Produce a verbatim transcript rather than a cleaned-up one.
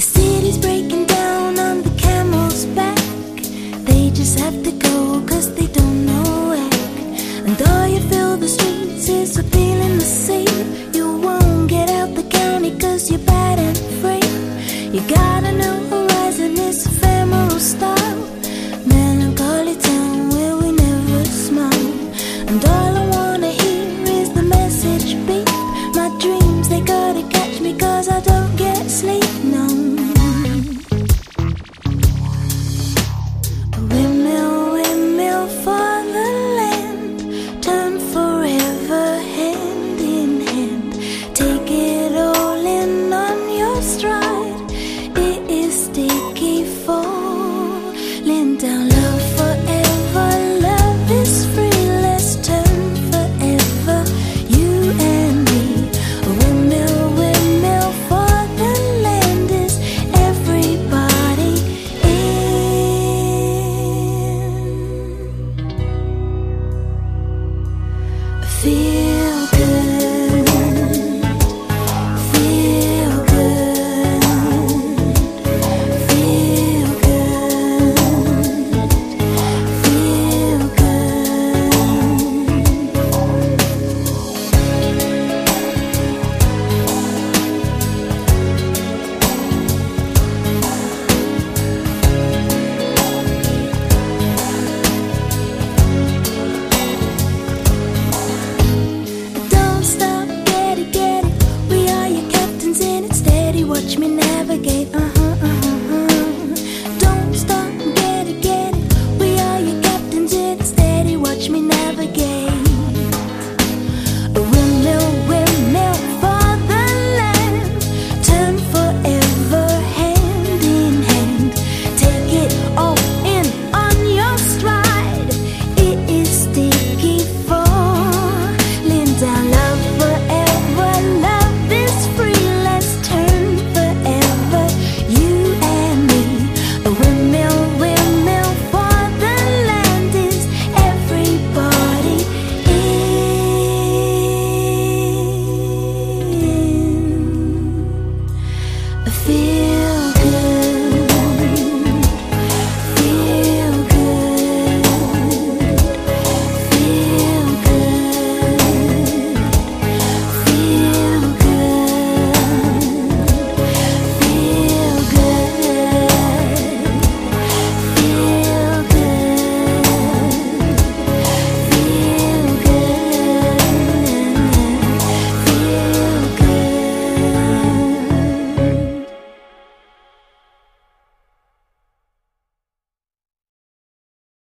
city's breaking down on the camel's back. They just have to go cause they don't know where. And though you feel the streets is a feeling the same, you won't get out the county cause you're bad and free. You gotta know